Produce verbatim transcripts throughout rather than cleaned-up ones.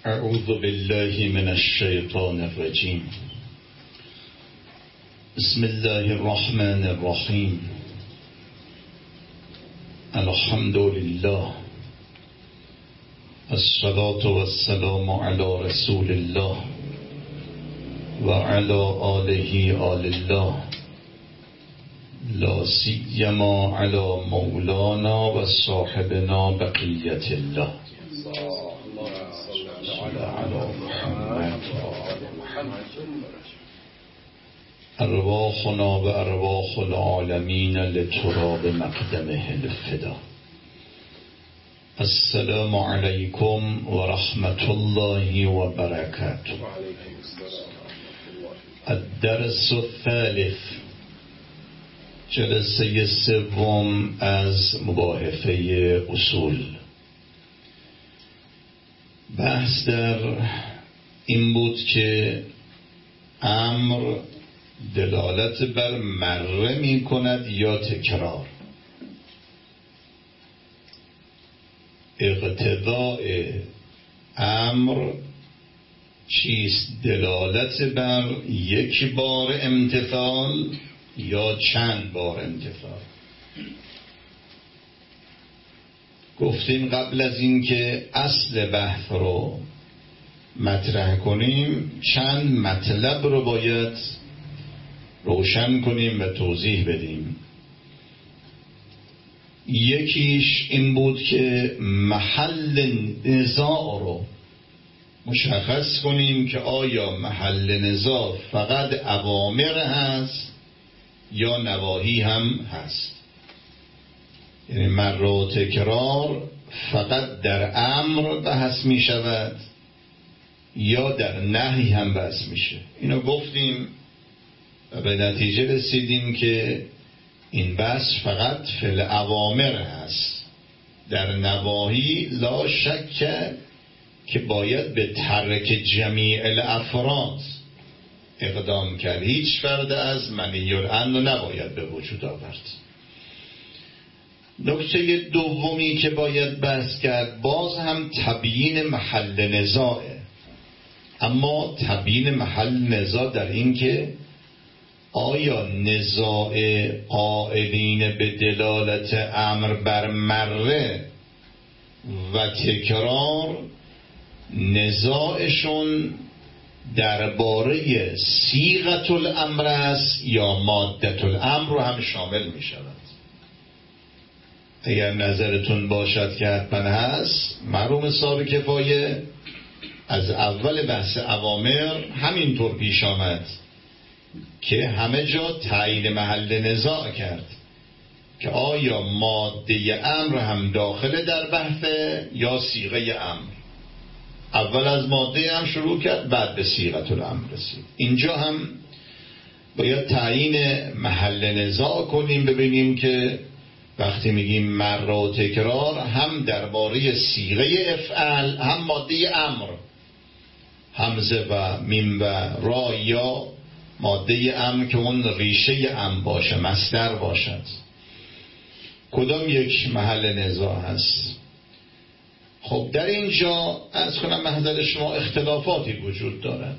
اعوذ بالله من الشیطان الرجیم. بسم الله الرحمن الرحیم. الحمد لله، الصلاة والسلام على رسول الله و على آله آل الله، لا سیما على مولانا و صاحبنا بقیت الله. ارواحنا و ارواح العالمین لتراب مقدمه الفدا. السلام علیکم و رحمت الله و برکاته. الدرس الثالث، جلسه سوم از مباحثه اصول. بحث در این بود که امر دلالت بر مره می کند یا تکرار. اقتضاء امر چیست؟ دلالت بر یک بار امتثال یا چند بار امتثال. گفتیم قبل از این که اصل بحث رو مطرح کنیم چند مطلب رو باید روشن کنیم و توضیح بدیم. یکیش این بود که محل نزاع رو مشخص کنیم که آیا محل نزاع فقط اوامر هست یا نواهی هم هست. یعنی مر و تکرار فقط در امر بحث می شود یا در نهی هم بحث میشه. اینو گفتیم و به نتیجه رسیدیم که این بحث فقط فی الاوامر هست. در نواهی لا شک که باید به ترک جمیع الافراد اقدام کرد. هیچ فرد از منهی عنه نباید به وجود آورد. نکته دومی که باید بحث کرد باز هم تبیین محل نزاعه، اما تبیین محل نزاع در این که آیا نزاع قائلین به دلالت امر بر مره و تکرار نزاعشون درباره صیغة الامر است یا مادة الامر رو هم شامل می شود. اگر نظرتون باشد که حتما هست، معلوم صاحب کفایه از اول بحث اوامر همینطور پیش آمد که همه جا تعیین محل نزاع کرد که آیا ماده امر هم داخل در بحث یا صیغه امر. اول از ماده امر شروع کرد، بعد به صیغه الامر رسید. اینجا هم باید تعیین محل نزاع کنیم، ببینیم که وقتی میگیم مر و تکرار هم درباره صیغه افعال هم ماده امر، همزه و میم و را، یا ماده امر که اون ریشه امر باشه، مصدر باشد، کدام یک محل نزاع هست. خب در اینجا از کنم محضر شما اختلافاتی وجود دارد.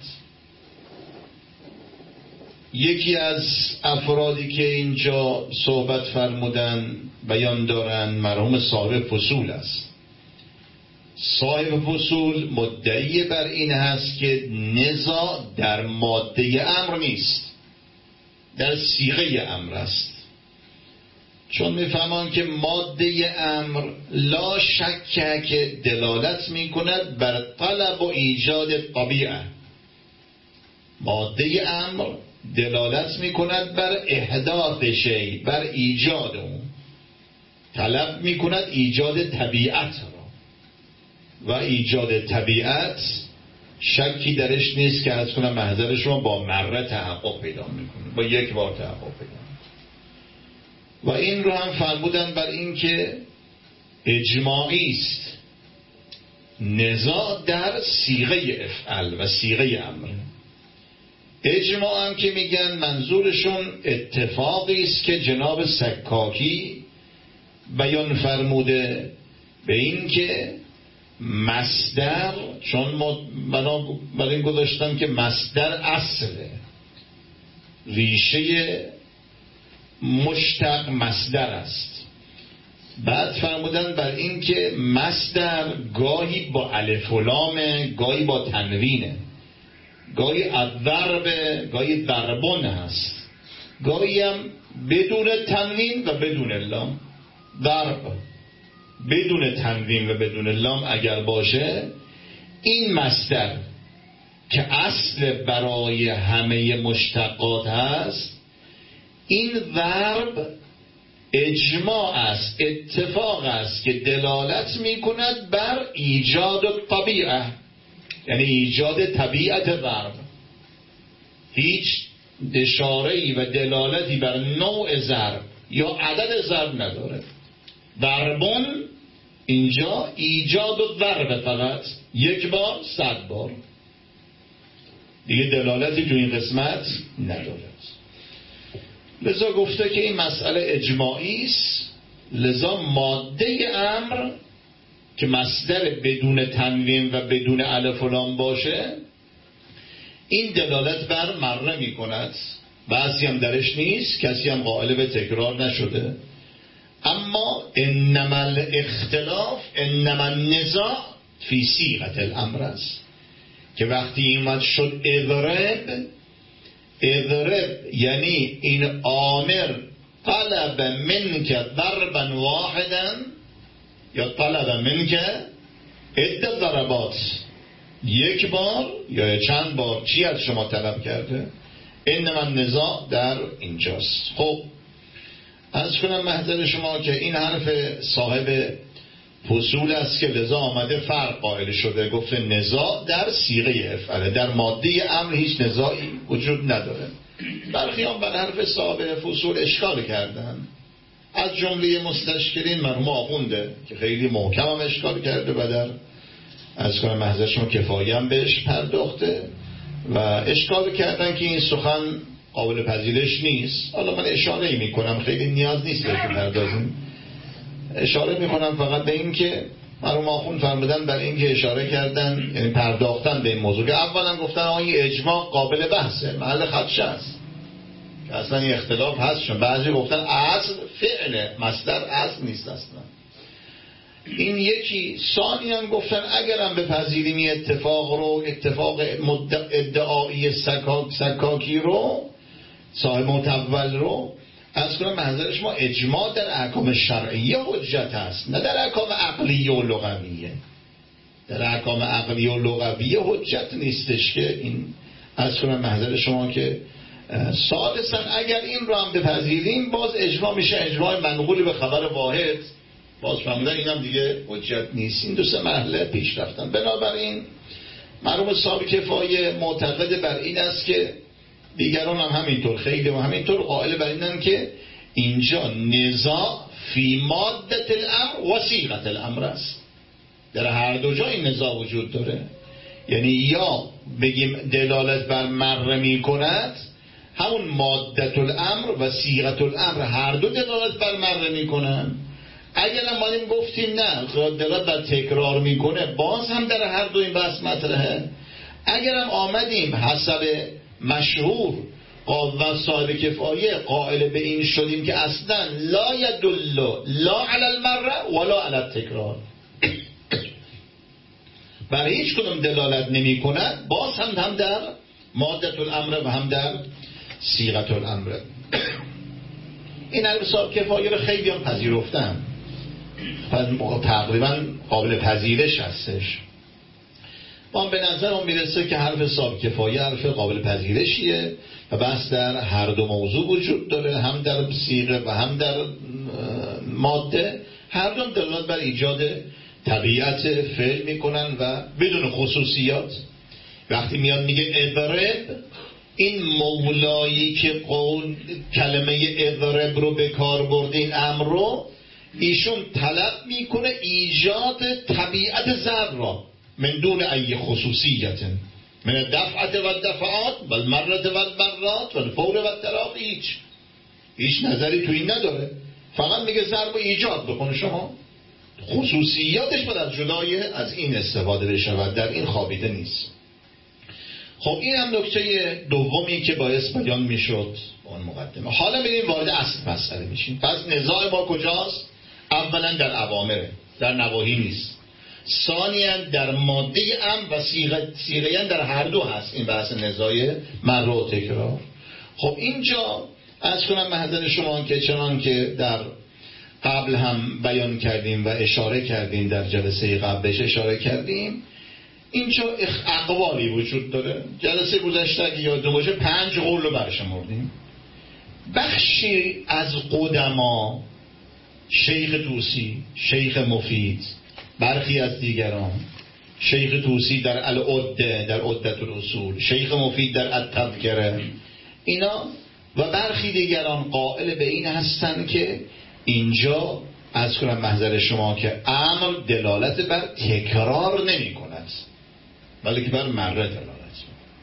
یکی از افرادی که اینجا صحبت فرمودن بیان دارن مرحوم صاحب فصول است. صاحب فصول مدعی بر این هست که نزاع در ماده امر نیست، در صیغه امر است. چون میفهمان که ماده امر لا شک که دلالت میکند بر طلب و ایجاد طبیعه. ماده امر دلالت میکند بر احداث شیء، بر ایجاد اون. طلب میکند ایجاد طبیعت را، و ایجاد طبیعت شکی درش نیست که از کنم محضر شما با مره تحقق پیدا میکنه، با یک بار تحقق پیدا میکنه. و این رو هم فرمودن بر این که اجماعی است نزاع در صیغه افعال و صیغه امر. اجماع هم که میگن منظورشون اتفاقی است که جناب سکاکی بیان فرموده به این که مصدر، چون ما برای این گذاشتم که مصدر اصله، ریشه مشتق مصدر است. بعد فرمودن بر این که مصدر گاهی با الف و لامه، گاهی با تنوینه، گاهی الضرب، گاهی ضربون هست، گاهی هم بدون تنوین و بدون لام. ضرب بدون تنوین و بدون لام اگر باشه، این مصدر که اصل برای همه مشتقات هست، این ضرب اجماع است، اتفاق است که دلالت می کند بر ایجاد طبیعه، یعنی ایجاد طبیعت ضرب. هیچ اشاره‌ای و دلالتی بر نوع ضرب یا عدد ضرب نداره. ضربون اینجا ایجاد و ضرب، فقط یک بار صد بار، دیگه دلالتی تو این قسمت نداره. لذا گفته که این مسئله اجماعی است، لذا ماده امر که مصدر بدون تنوین و بدون الف و لام باشه، این دلالت بر مره می کند. بعضی هم درش نیست، کسی هم قائل به تکرار نشده. اما انما الاختلاف انما النزاع فی صیغه الامر است، که وقتی اومد شد اضرب، اضرب یعنی این آمر طلب منک ضربا واحدا یا طلب منک عده ضربات، یک بار یا چند بار چی از شما طلب کرده. انما النزاع در اینجاست. خب از کنم محضر شما که این حرف صاحب فصول است که لذا آمده فرق قائل شده، گفته نزاع در صیغه افعله، در ماده امر هیچ نزاعی وجود نداره. برخی هم بر حرف صاحب فصول اشکال کردن، از جمله مستشکلین مرحوم آخونده که خیلی محکم هم اشکال کرده و در از کنم محضر شما کفایی هم بهش پرداخته و اشکال کردن که این سخن قابل پذیرش نیست. حالا من اشاره می کنم، خیلی نیاز نیست که پردازیم، اشاره می کنم فقط به این که مرحوم آخوند فرمودن بر این که اشاره کردن، یعنی پرداختن به این موضوع که اولا گفتن آن این اجماع قابل بحثه، محل خدشه است که اصلا این اختلاف هست. چون بعضی گفتن اصل فعله، مصدر اصل نیست اصلا. این یکی. ثانیاً گفتن اگرم بپذیریم این اتفاق رو، اتفاق ادعایی سکاک سکاکی رو، صاحب متول رو، از کنم منظرش ما اجماع در احکام شرعیه حجت هست، نه در احکام عقلیه و لغویه. در احکام عقلیه و لغویه حجت نیستش که این از کنم منظر شما که ثالثاً اگر این رو هم بپذیریم باز اجماع میشه اجماع منقول به خبر واحد، باز فهمیدن این هم دیگه حجت نیست. این دو سه مرحله پیش رفتن. بنابراین مرحوم صاحب کفایه معتقد بر این است که دیگران هم همینطور، خیلی و همینطور قائل بر اینن که اینجا نزاع فی مادت الامر و صیغه الامر است. در هر دو جا این نزاع وجود داره، یعنی یا بگیم دلالت بر مر می کند، همون مادت الامر و صیغه الامر هر دو دلالت بر مر می کنن. اگر هم ما گفتیم نه دلالت بر تکرار میکنه، باز هم در هر دو این بحث مطرحه. اگر هم آمدیم حسب مشهور و صاحب کفایه قائل به این شدیم که اصلا لا یدل لا علی المره ولا علی التکرار، برای هیچ کدوم دلالت نمی کند، باز هم هم در مادت الامر و هم در صیغه الامر. این علم صاحب کفایه رو خیلی هم پذیرفتن، تقریبا قابل پذیرش هستش. ما به نظر هم میرسه که حرف صاحب کفایه حرف قابل پذیرشیه و بحث در هر دو موضوع وجود داره، هم در صیغه و هم در ماده، هر دو دلالت بر ایجاد طبیعت فعل میکنن و بدون خصوصیات. وقتی میاد میگه اضرب، این مولایی که قول کلمه اضرب رو به کار برده، این امر رو ایشون طلب میکنه ایجاد طبیعت ضرب را من دون ای خصوصیت، من دفعت و دفعات و المرت و المرات و الفور و التراقی، هیچ هیچ نظری تو این نداره، فقط میگه ضرب رو ایجاد بکنه. شما خصوصیاتش باید جدای از این استفاده بشود، در این خوابیده نیست. خب این هم نکته دومی که باعث بیان میشد اون مقدمه. حالا بریم وارد اصل مسئله میشیم. پس نزاع ما کجاست؟ اولا در اوامره، در نواهی نیست. ثانیاً در ماده امر و صیغه صیغه در هر دو هست این بحث نزاع مر و تکرار. خب اینجا از کنم محضر شما که چنان که در قبل هم بیان کردیم و اشاره کردیم، در جلسه قبلش اشاره کردیم، اینجا اقوالی وجود داره. جلسه گذشته اگه یادتون باشه پنج قول رو برشمردیم. بخشی از قدما، شیخ طوسی، شیخ مفید، برخی از دیگران، شیخ طوسی در العده، در عدة الاصول، شیخ مفید در التذکره، اینا و برخی دیگران قائل به این هستن که اینجا از کنم محضر شما که امر دلالت بر تکرار نمی کند بلکه بر مره دلالت.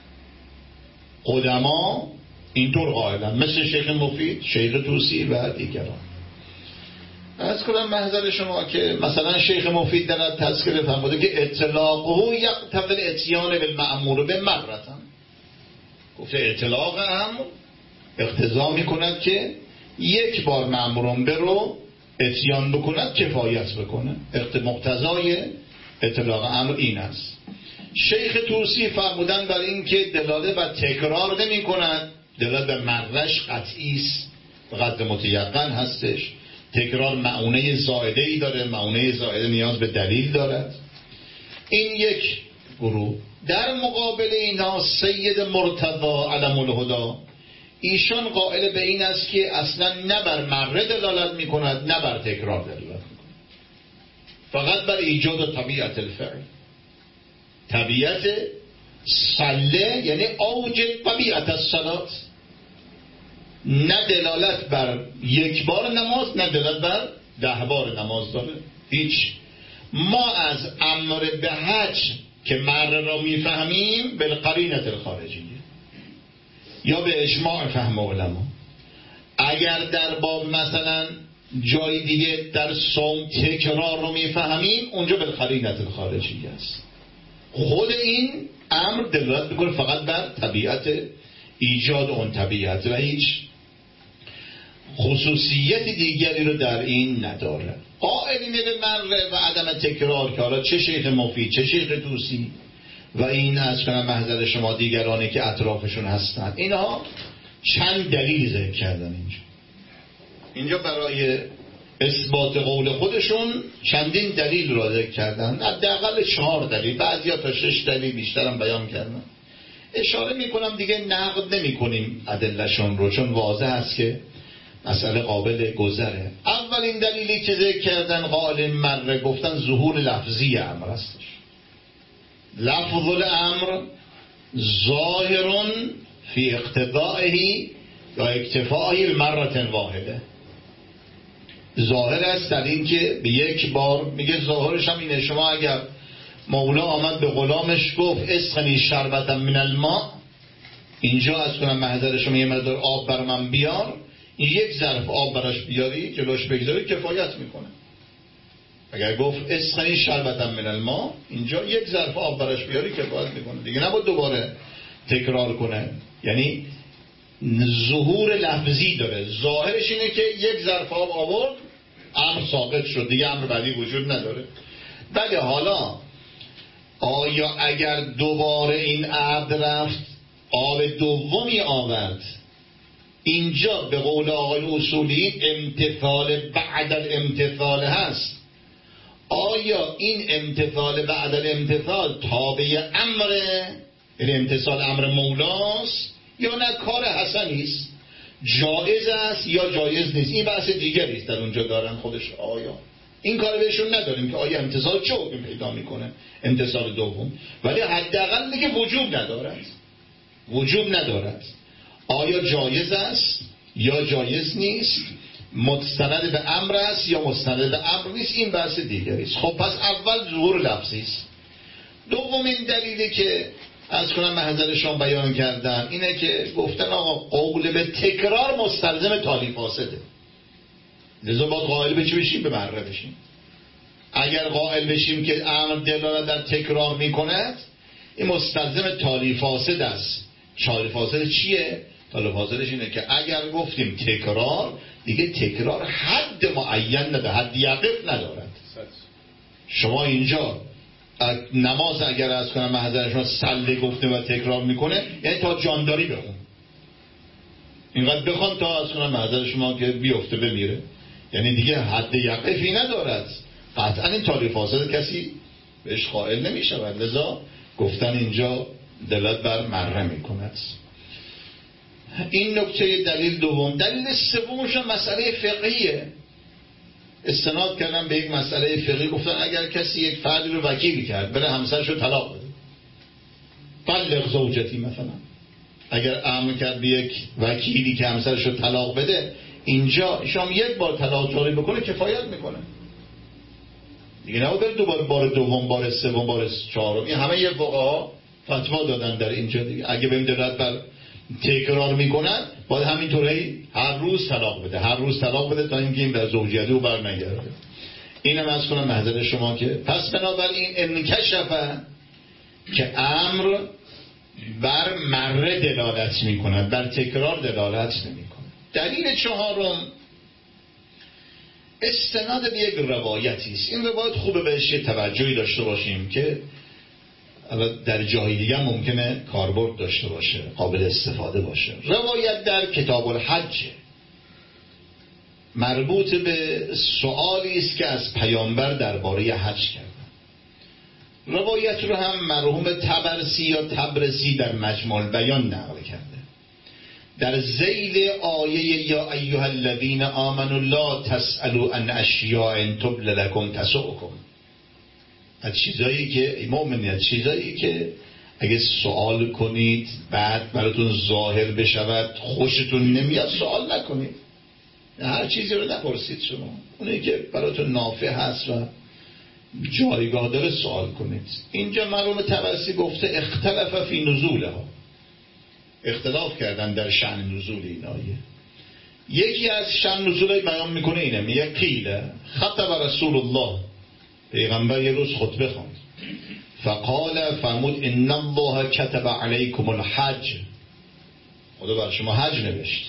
قدما اینطور قائلن، مثل شیخ مفید، شیخ طوسی و دیگران. از کنم محضر شما که مثلا شیخ مفید در تذکره فرموده که اطلاقه یقتضی الاتیان بالمأمور بمرتن. گفته اطلاق امر اقتضا می کند که یک بار مأموران برو اتیان بکند کفایت بکنه. مقتضای اطلاق امر این است. شیخ طوسی فرمودن بر این که دلاله بر تکرار نمی کند، دلاله بر مرش قطعی است، قد متیقن هستش. تکرار معونه زائده ای داره، معونه زائده نیاز به دلیل دارد. این یک گروه. در مقابل اینا سید مرتضی علم الهدا، ایشان قائل به این است که اصلا نه بر مره دلالت می کند نه بر تکرار دلالت می کند، فقط بر ایجاد طبیعت الفعل. طبیعت صله یعنی اوج طبیعت الصلات، نه دلالت بر یک بار نماز نه دلالت بر ده بار نماز داره. هیچ. ما از امر به حج که مره را میفهمیم بالقرینه الخارجیه یا به اجماع فهم علما. اگر در باب مثلا جای دیگه در صوم تکرار رو میفهمیم اونجا بالقرینه الخارجیه است. خود این امر دلالت میکنه فقط بر طبیعت ایجاد اون طبیعت و هیچ خصوصیت دیگری رو در این نداره. قائلین به مره و عدم تکرار که حالا چه شیخ مفید چه شیخ طوسی و این از کنم محضر شما دیگرانی که اطرافشون هستن، اینها چند دلیل ذکر کردن اینجا. اینجا برای اثبات قول خودشون چندین دلیل را ذکر کردن، حداقل چهار دلیل، بعضیا تا شش دلیل بیشترم بیان کردن. اشاره میکنم دیگه نقد نمی کنیم ادلهشون رو، چون واضح است که مسئله قابل گذره. اولین دلیلی که ذکر کردن قائل مره، گفتن ظهور لفظی امر هستش. لفظ الامر ظاهر فی اقتضائه یا اکتفائه المرة واحده، ظاهر است در این که به یک بار میگه. ظاهرش هم اینه، شما اگر مولا آمد به غلامش گفت اسقنی شربتا من الماء، اینجا از کنم محضر شما یه مقدار آب بر من بیار، این یک ظرف آب براش بیاری جلوش بگذاری کفایت میکنه. اگر گفت اسقنی شربتا من الماء، اینجا یک ظرف آب براش بیاری کفایت میکنه دیگه، نباید دوباره تکرار کنه. یعنی ظهور لفظی داره. ظاهرش اینه که یک ظرف آب آورد امر ثابت شد دیگه، امر بعدی وجود نداره. بله حالا آیا اگر دوباره این عبد رفت آب دومی آورد، اینجا به قول آقای اصولی امتثال بعد الامتثال هست. آیا این امتثال بعد الامتثال تابع امره، یعنی امتثال امر مولاست، یا نه کار حسنی است، جایز است یا جایز نیست؟ این بحث دیگری است در اونجا دارن خودش. آیا این کار بهشون نداریم که آیا امتثال چه حکم پیدا میکنه امتثال دوم، ولی حداقل میگه وجوب ندارد، وجوب ندارد. آیا جایز است یا جایز نیست، مستند به امر است یا مستند به امر نیست، این بحث دیگری است. خب پس اول ظهور لفظی است. دومین دلیلی که از کنم محضر شما بیان کردن اینه که گفتن آقا قول به تکرار مستلزم تالی فاسده، لذا باید قائل به چی بشیم؟ به مره بشیم. اگر قائل بشیم که امر دلالت در تکرار میکند، این مستلزم تالی فاسد است. تالی فاسد چیه؟ تالی فاسدش اینه که اگر گفتیم تکرار، دیگه تکرار حد معین نداره، حد یقف ندارد. شما اینجا نماز اگر از کنم محضر شما سله گفته و تکرار میکنه، یعنی تا جانداری بخون، اینقدر بخوان تا از کنم محضر شما که بیفته بمیره، یعنی دیگه حد یقفی ندارد. قطعا این تالی فاسد کسی بهش قائل نمیشود، لذا گفتن اینجا دلالت بر مره میکند. این نکته دلیل دوم. دلیل سومش مسئله فقهیه. استناد کردن به یک مسئله فقهی، گفتن اگر کسی یک فردی رو وکیل کرد بره همسرش رو طلاق بده، طلق زوجتی مثلا، اگر امر کرد به یک وکیلی که همسرش رو طلاق بده، اینجا شما یک بار طلاق جاری بکنه کفایت میکنه دیگه، نه بره دوباره بار دوم، بار سوم، بار چهارم. این همه یه فقها فتوا دادن در اینجا دیگه. اگه بهم دلالت بر تکرار میکنن، باید همینطوری هر روز طلاق بده، هر روز طلاق بده تا اینکه این به زوجیت او برنگرده. اینم از کنم محضر شما که پس بنابراین انکشفه که امر بر مره دلالت میکند، بر تکرار دلالت نمیکند. دلیل چهارم استناد به یک روایتی است. این روایت خوبه بهش توجهی داشته باشیم که در جای دیگه ممکنه کاربرد داشته باشه، قابل استفاده باشه. روایت در کتاب الحج مربوط به سؤالی است که از پیامبر درباره حج کردن. روایت رو هم مرحوم طبرسی یا طبرسی در مجموع البیان نقل کرده. در ذیل آیه یا ایها الذین آمنوا لا تسألوا عن اشیاء تبد لکم تسؤکم، از چیزایی که مؤمنین، از چیزایی که اگه سوال کنید بعد براتون ظاهر بشود خوشتون نمیاد، سوال نکنید. هر چیزی رو نپرسید، شما اونی که براتون نافع هست و جایگاه داره سوال کنید. اینجا مرحوم طبرسی گفته اختلف فی نزولها، اختلاف کردن در شأن نزول این آیه. یکی از شأن نزول بیان میکنه اینه، میگه قیل خطب رسول الله، پیغمبر یه روز خطبه خواند، فقال فرمود ان الله كتب علیکم الحج، خدا بر شما حج نوشت.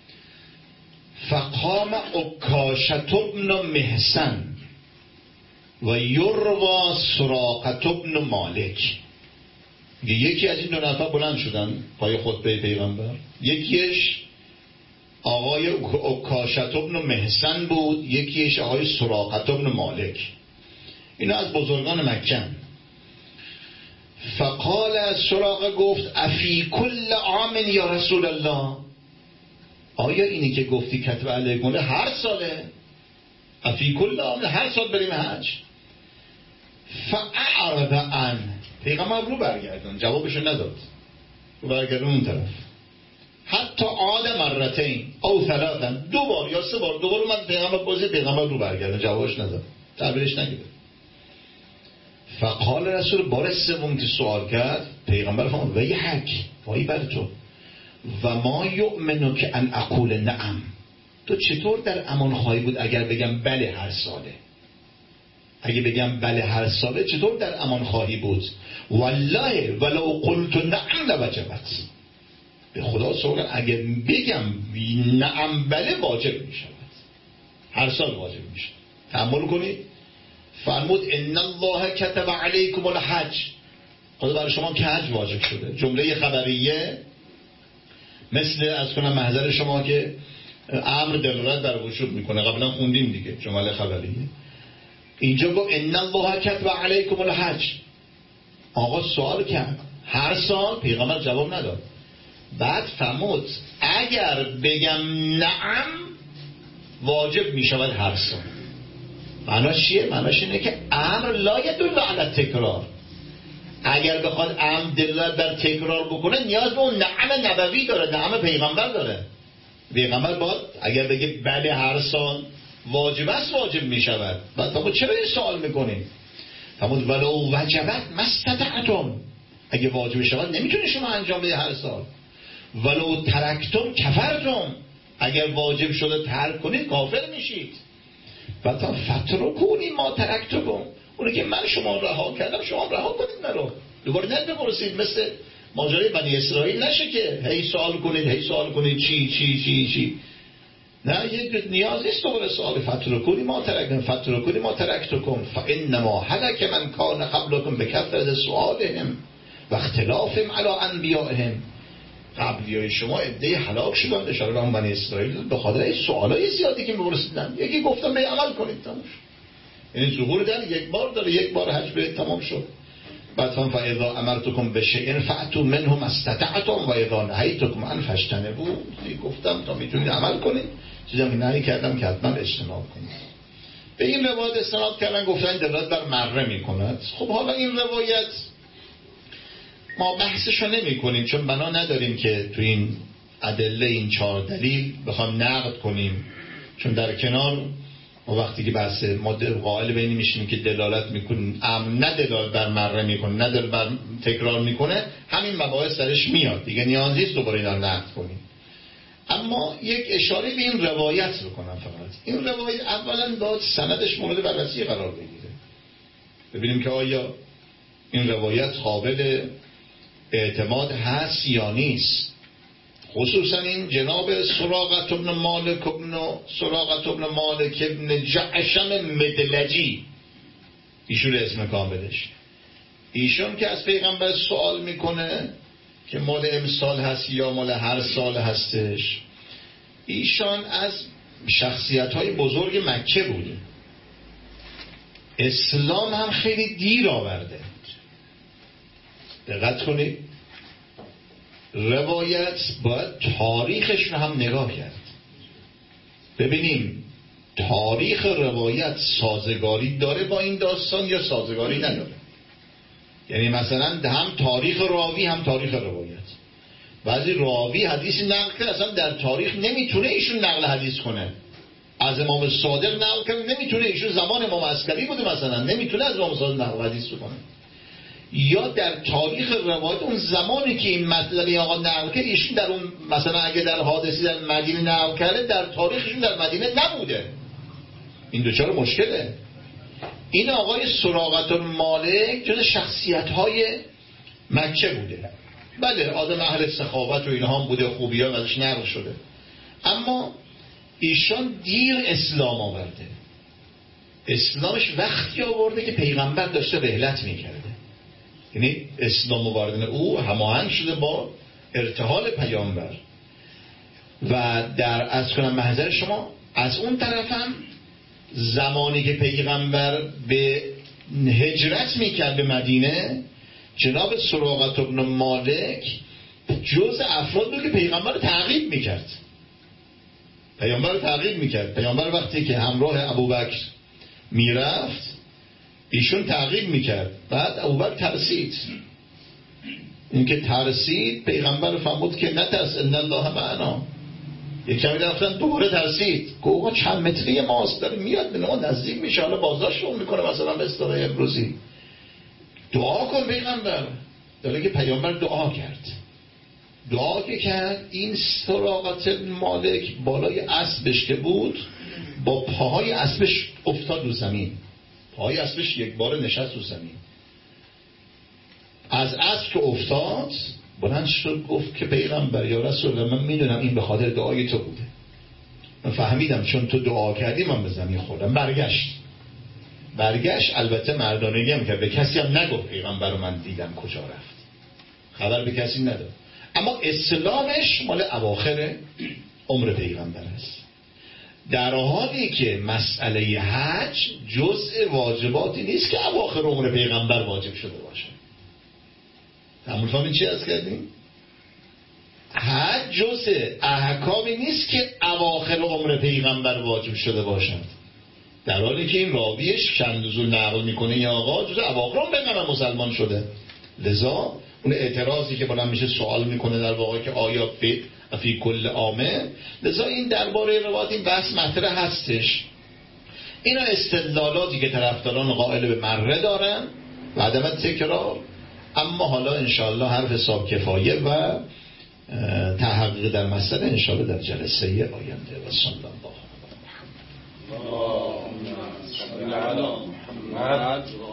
فقام عکاشة بن محصن و یروی سراقة بن مالک. یکی از این دو نفر بلند شدن پای خطبه پیغمبر، یکیش آقای عکاشة بن محصن بود، یکیش آقای سراقة بن مالک. اینا از بزرگان مکه. فقال سراقه گفت افی کل عام یا رسول الله، آیا اینی که گفتی کتب علیکم هر ساله؟ افی کل عام، هر سال بریم حج؟ فاعرض عن، پیغمبر رو برگردن، جوابشو نداد، رو برگردن اون طرف. حتی عاد مرتين او ثلاثا، دو بار یا سه بار، دو بار من پیغمبر پرسید، پیغمبر رو برگردن، جوابش نداد، تعبیرش نگیره. فقال رسول، بار سوم که سوال کرد پیغمبر فرمود ویحک، وای بر تو، و ما یؤمنک ان اقول نعم، تو چطور در امان خواهی بود اگر بگم بله هر ساله؟ اگه بگم بله هر ساله چطور در امان خواهی بود؟ والله ولو قلت نعم لوجبت، به خدا سوگند اگر بگم نعم بله واجب می شود، هر سال واجب می شود. تأمل کنید، فرمود ان الله كتب علیکم الحج، خدا برای شما که حج واجب شده. جمله خبریه مثل از کنم محضر شما که امر دلالت بر وجوب میکنه، قبلا خوندیم دیگه جمله خبریه. اینجا گفت ان الله كتب علیکم الحج، آقا سوال کرد هر سال، پیغمبر جواب نداد. بعد فرمود اگر بگم نعم واجب میشود هر سال. معناش چیه؟ معناش اینه که امر لا یدل علی تکرار، اگر بخواد امر دلالت بر تکرار بکنه نیاز به اون نعم نبوی داره، نعم پیغمبر داره. پیغمبر باید اگر بگه بله هر سال واجب است واجب می شود. بعد فرمود چرا این سوال میکنیم؟ فرمود ولو وجبت ما استطعتم، اگه واجب شود نمیتونی شما انجام بدی هر سال. ولو ترکتم کفرتم، اگر واجب شده ترک کنید کافر میشید. بعد تا فترکونی ما ترکتکم، اونه که من شما رها کردم شما رها کنید مرا، دوباره نه بپرسید. مثل ماجرای بنی اسرائیل نشه که هی سوال کنید هی سوال کنید چی چی چی چی. نه، یک نیاز نیست دوباره سوال. فترکونی ما ترکتم فترکونی ما ترکتکم فانما هلک من کان قبلکم بکثرت سؤالهم و اختلافهم علی انبیائهم. قبلیای شما عده هلاک شدن، اشاره به بنی اسرائیل، به خاطر سوالای زیادی که می‌پرسیدن. یکی گفتم به عمل کنید تموم شد. یعنی ظهور در یک بار داره، یک بار حج به تمام شد. بعد فهم فاذا امرتکم بشیء فاتوا منه ما استطعتم و اذا نهیتکم عنه فاجتنبوه. گفتم تا میتونید عمل کنید، چیزی که نهی کردم که حتما اجتناب کنید. به این روایت استناد کردن گفتن دلالت بر مره میکند. خب حالا این روایت ما بحثشو نمی کنیم چون بنا نداریم که تو این ادله این چهار دلیل بخوام نقد کنیم، چون در کنار و وقتی که بحث ما قائل به این میشیم که دلالت میکنیم ام نه دلالت بر مره میکنه نه دلالت بر تکرار میکنه، همین مباحث درش میاد دیگه، نیاز نیست دوباره اینا رو نقد کنیم. اما یک اشاره به این روایت بکنم فقط. این روایت اولا باید سندش مورد بررسی قرار بگیره، ببینیم که آیا این روایت قابل اعتماد هست یا نیست. خصوصا این جناب سراقة ابن مالک ابن سراقة ابن مالک ابن جعشم مدلجی، ایشون اسم کاملش، ایشون که از پیغمبر سوال میکنه که مال امسال هست یا مال هر سال هستش. ایشان از شخصیت های بزرگ مکه بوده، اسلام هم خیلی دیر آورده. دقت کنید، روایت باید تاریخش رو هم نگاه کرد، ببینیم تاریخ روایت سازگاری داره با این داستان یا سازگاری نداره. یعنی مثلا هم تاریخ راوی هم تاریخ روایت. بعضی راوی حدیثی نقل کرد اصلا در تاریخ نمیتونه ایشون نقل حدیث کنه، از امام صادق نقل کنه نمیتونه، ایشون زمان امام عسکری بوده مثلا، نمیتونه از امام صادق نقل حدیث کنه. یا در تاریخ روایت اون زمانی که این مطلب آقا نقل کرد ایشون در اون مثلا اگه در حادثی در مدینه نقل کرده در تاریخشون در مدینه نبوده. این دوچار مشکله. این آقای سراقة المالک جز شخصیت‌های مکه بوده، بله آدم اهل سخاوت و اینها هم بوده، خوبی ها ازش نقل شده، اما ایشان دیر اسلام آورده. اسلامش وقتی آورده که پیغمبر داشته رحلت میکرده، یعنی اسلام آوردن او هماهنگ شده با ارتحال پیامبر. و در از کنم محضر شما از اون طرف هم زمانی که پیغمبر به هجرت میکرد به مدینه، جناب سراقة ابن مالک جز افراد بود که پیغمبر رو تعقیب میکرد. پیغمبر رو تعقیب میکرد. پیغمبر وقتی که همراه ابوبکر میرفت ایشون تعقیب میکرد. بعد ابوبکر ترسید، این که ترسید پیغمبر فرمود که نترس ان الله معنا. یک کمی رفتن دوباره ترسید، گفت چند متری ماست داره میاد به ما نزدیک میشه، حالا بازداشت رو میکنه مثلا به اصطلاح امروزی. دعا کن پیغمبر. داره که پیغمبر دعا کرد. دعا که کرد این سراقة مالک بالای اسبش که بود با پاهای اسبش افتاد رو زمین، پاهای اسبش یک بار نشست رو زمین. از اسب که افتاد بلند شد گفت که پیغمبر یا رسول الله من میدونم این به خاطر دعای تو بوده، من فهمیدم چون تو دعا کردی من به زمین خوردم. برگشت برگشت البته مردانگی هم که به کسی هم نگفت پیغمبر رو من دیدم کجا رفت، خبر به کسی نداد. اما اسلامش مال اواخر عمر پیغمبر است، در حالی که مسئله حج جزء واجباتی نیست که اواخر عمر پیغمبر واجب شده باشه. همون فهمید چی از کردیم؟ حج جزء احکامی نیست که اواخر عمر پیغمبر واجب شده باشد، در حالی که این راویش چندزول نقل میکنه یا آقا جزء اواخر عمر پیغمبر مسلمان شده. لذا اون اعتراضی که بلند میشه سوال میکنه در واقع که آیا فی فی کل عامه، لذا این درباره روایت این بحث مطرح هستش. اینا استدلالاتی که طرفداران قائل به مره دارن و عدم تکرار، اما حالا انشاءالله حرف حساب کفایه و تحقیق در مسئله انشاءالله در جلسه آینده. و صلی الله علیه و سلم. علی محمد